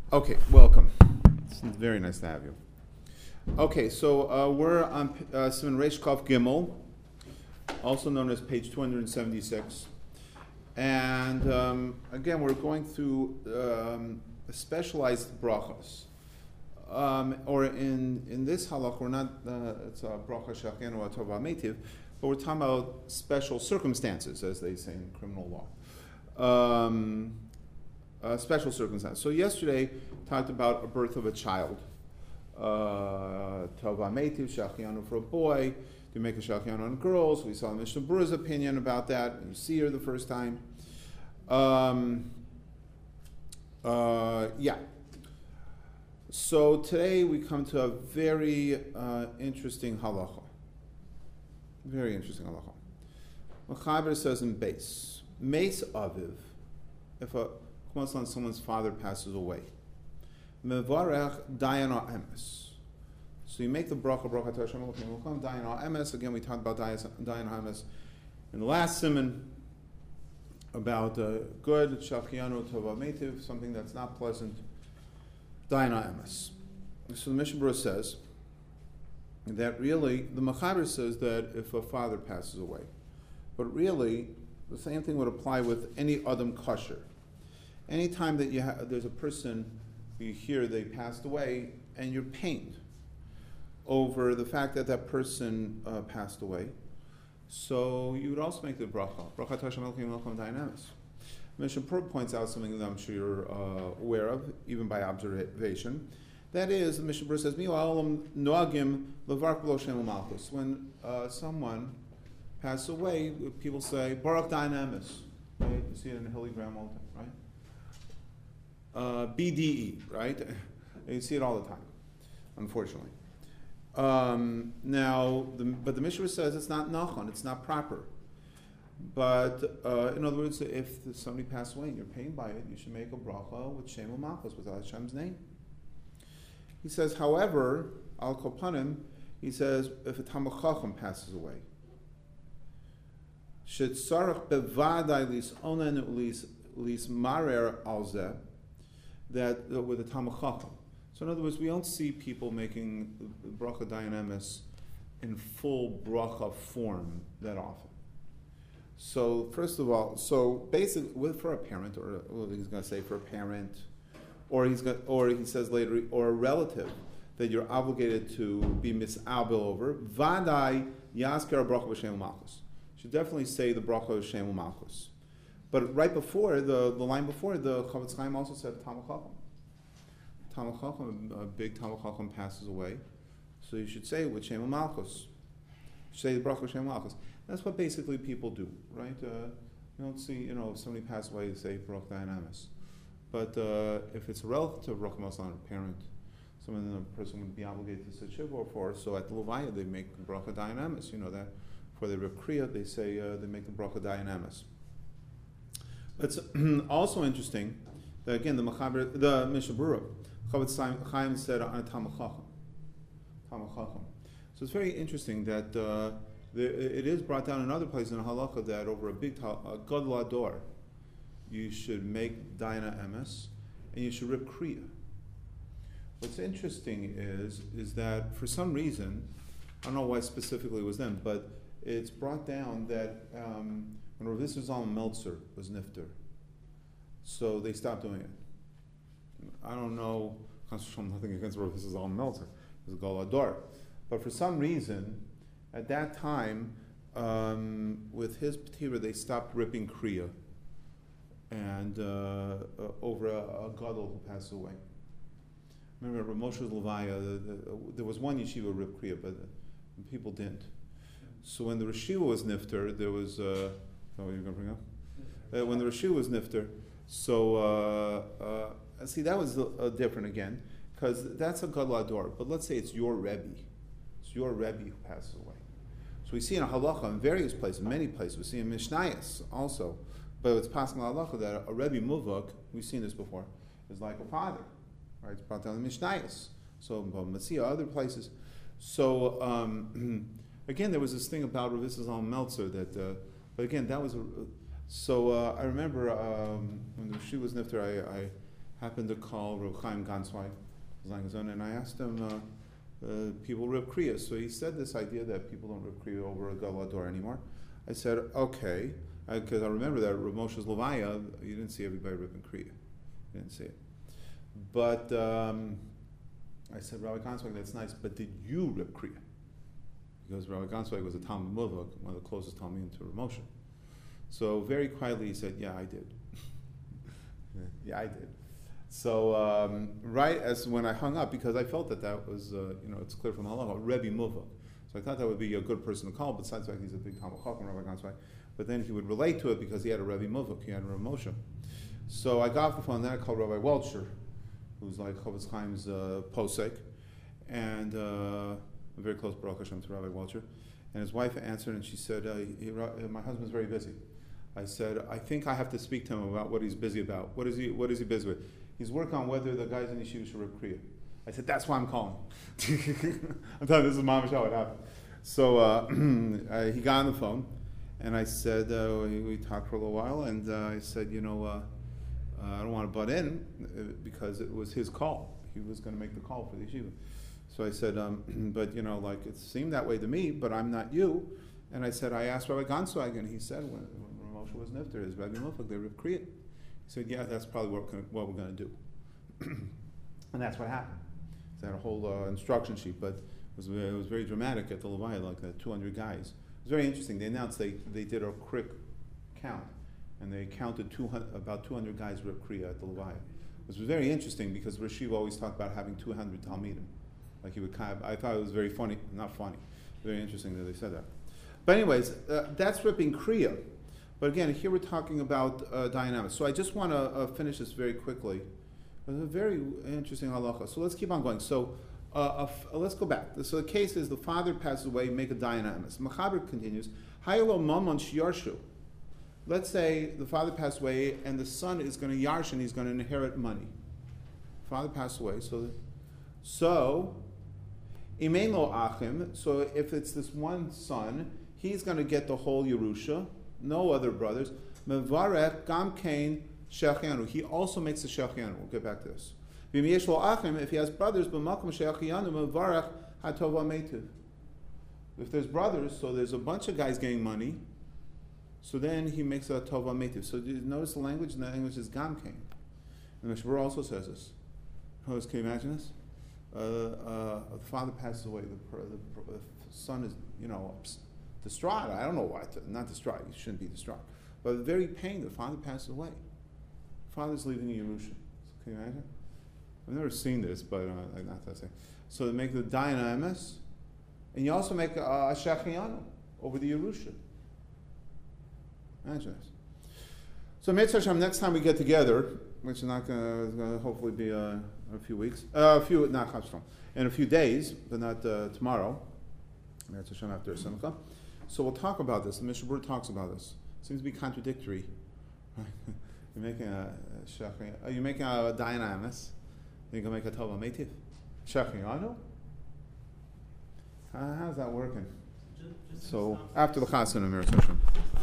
Okay, welcome. It's very nice to have you. Okay, so we're on Siman Reish Kaf Gimel, also known as page 276. And again, we're going through specialized brachas. Or in this halach, we're not, it's a bracha shachenu atova metiv, but we're talking about special circumstances, as they say in criminal law. Special circumstances. So yesterday talked about a birth of a child. Tova metiv, shachianu for a boy. You make a shachianu on girls. We saw Mishnah Berurah's opinion about that. You see her the first time. Yeah. So today we come to a very interesting halacha. Very interesting halacha. Mechaber says in base, Meis Aviv, if someone's father passes away, Mevarech Dayan Emes. So you make the bracha Hashem Elokim Dayan Emes. Again, we talked about Dayan Emes in the last siman about good shachianu tova metiv, something that's not pleasant. Dayan Emes. So the Mishnah Berurah says that really the Mechaber says that if a father passes away, but really the same thing would apply with any Adam kosher. Anytime that there's a person, you hear they passed away, and you're pained over the fact that that person passed away, so you would also make the bracha. Bracha Hashem Elokim Elokim Dayan Emes. Mishnah Berurah points out something that I'm sure you're aware of, even by observation. That is, the Mishnah Berurah says, noagim levark b'lo shem u'malchus. When someone passes away, people say, Baruch Dayan Emes. Right? You see it in the Hilly Graham all the time, right? BDE, right? You see it all the time, unfortunately. But the Mishnah says it's not nachon, it's not proper. But in other words, if somebody passed away and you're pained by it, you should make a bracha with Shem u'malchus, with Hashem's name. He says, however, al kopanim, he says, if a Talmid Chacham passes away, should sarach bevadai lis onen lis marer al zeh, that with a Talmid Chacham. So in other words, we don't see people making bracha Dayan Emes in full bracha form that often. So first of all, so basically, for a parent, or he's going to say for a parent, or he says later, or a relative that you're obligated to be mis'abel over, vadai yasker bracha b'shem u'malchus. Should definitely say the bracha b'shem u'malchus. But right before, the line before, the Chavetz Chaim also said Talmid Chacham. Talmid Chacham, a big Talmid Chacham passes away, so you should say it with Shem u'malchus. Say the bracha Shem u'malchus. That's what basically people do, right? You don't see, if somebody passes away, they say Baruch Dayan Emes. But if it's a relative, Baruch Maslan, a parent, someone the person would be obligated to say Shiva for. So at the Levaya, they make the bracha Dayan Emes. You know that for the Reb Kriya, they say they make the bracha Dayan Emes. It's also interesting that again the Mishnah Berurah, Chavetz Chaim said on a Talmid Chacham. So it's very interesting that it is brought down in other places in Halakha that over a Gadol Ador, you should make Dayan Emes and you should rip Kriya. What's interesting is that for some reason, I don't know why specifically it was them, but it's brought down that when Rav Yisrael Meltzer was nifter, so they stopped doing it. I don't know, nothing against Rav Yisrael Meltzer, it's a Gadol Ador, but for some reason, at that time, with his P'tira, they stopped ripping Kriya and over a Gadol who passed away. Remember, Moshe Levaya, there was one yeshiva ripped Kriya, but people didn't. So when the Rishiva was nifter, there was, is that what you're going to bring up? When the Rishiva was nifter, so, see, that was different again, because that's a Gadol Ador, but let's say it's your Rebbe. It's your Rebbe who passes away. So we see in a halacha in various places, many places. We see in Mishnayos also, but it's possible in halacha that a Rebbe Muvak, we've seen this before, is like a father, right? It's brought down in Mishnayos. So Matzia, other places. So again, there was this thing about Rav Yisrael Meltzer that, but again, that was I remember when she was nifter, happened to call Reb Chaim Ganzweig, and I asked him, people Reb Kriya. So he said this idea that people don't Reb Kriya over a Gadol Hador anymore. I said, okay, because I remember that Reb Moshe's Levaya, you didn't see everybody ripping Kriya. You didn't see it. But I said, Rabbi Ganzweig, that's nice, but did you rip Kriya? Because Rabbi Ganzweig was a Talmud Muvak, one of the closest Talmudim to Reb Moshe. So very quietly he said, yeah, I did. Yeah, I did. So right as when I hung up, because I felt that was, it's clear from Halacha, Rebbe Muvak. So I thought that would be a good person to call, besides the fact he's a big Talmud Chacham, Rabbi Ganzweig. But then he would relate to it because he had a Rebbe Muvak, he had a Reb Moshe. So I got off the phone, then I called Rabbi Welcher, who's like Chofetz Chaim's posek, and I'm very close, Baruch Hashem, to Rabbi Welcher. And his wife answered, and she said, my husband's very busy. I said, I think I have to speak to him about what he's busy about. What is he busy with? He's working on whether the guys in Yeshiva should rip Kriya. I said, that's why I'm calling. I'm telling you, this is Mamash how it happened. So he got on the phone, and I said, we talked for a little while, and I said, I don't want to butt in because it was his call. He was going to make the call for the yeshiva. So I said, but it seemed that way to me, but I'm not you. And I said, I asked Rabbi Ganzweig, and he said when Moshe was nifter, his Rebbe Mufak, they ripped Kriya. He said, yeah, that's probably what we're going to do. And that's what happened. They had a whole instruction sheet, but it was very dramatic at the Levaya, like 200 guys. It was very interesting. They announced they did a quick count, and they counted about 200 guys rip Kriya at the Levaya. It was very interesting because Rashiv always talked about having 200 Talmidim. Like he would I thought it was very funny, not funny, very interesting that they said that. But anyways, that's ripping Kriya. But again, here we're talking about dynamics. So I just want to finish this very quickly. It's a very interesting halacha. So let's keep on going. So let's go back. So the case is the father passes away, make a dynamis. Machaber continues, Hayalo mamon shiyarshu. Let's say the father passed away and the son is going to yarshin, he's going to inherit money. Father passed away, so imein lo achim, so if it's this one son, he's going to get the whole Yerusha, no other brothers. Mevarech gam kain shechianu. He also makes the shechianu. We'll get back to this. V'miyesh lo achim, if he has brothers, b'makom shechianu mevarech hatova meitiv. If there's brothers, so there's a bunch of guys getting money, so then he makes a tova meitiv. So do you notice the language? And the language is gam kain. And the Shabbat also says this. Can you imagine this? The father passes away. The son is, distraught. I don't know why. Not distraught. You shouldn't be distraught. But very pained. The father passes away. The father's leaving Yerusha. Can you imagine? I've never seen this, but not that thing. So they make the dynamis, and you also make a shechianu over the Yerusha. Imagine this. So Mitzvah Hashem, next time we get together, which is not going to hopefully be a few weeks, in a few days, but not tomorrow. Mitzvah Hashem after Simcha. So we'll talk about this. The Mishnah Berurah talks about this. It seems to be contradictory. You're making you're making a dynamis. You're going to make a tova meitiv. Shechianu. How's that working? So after the Chassan and Mitzvah Hashem.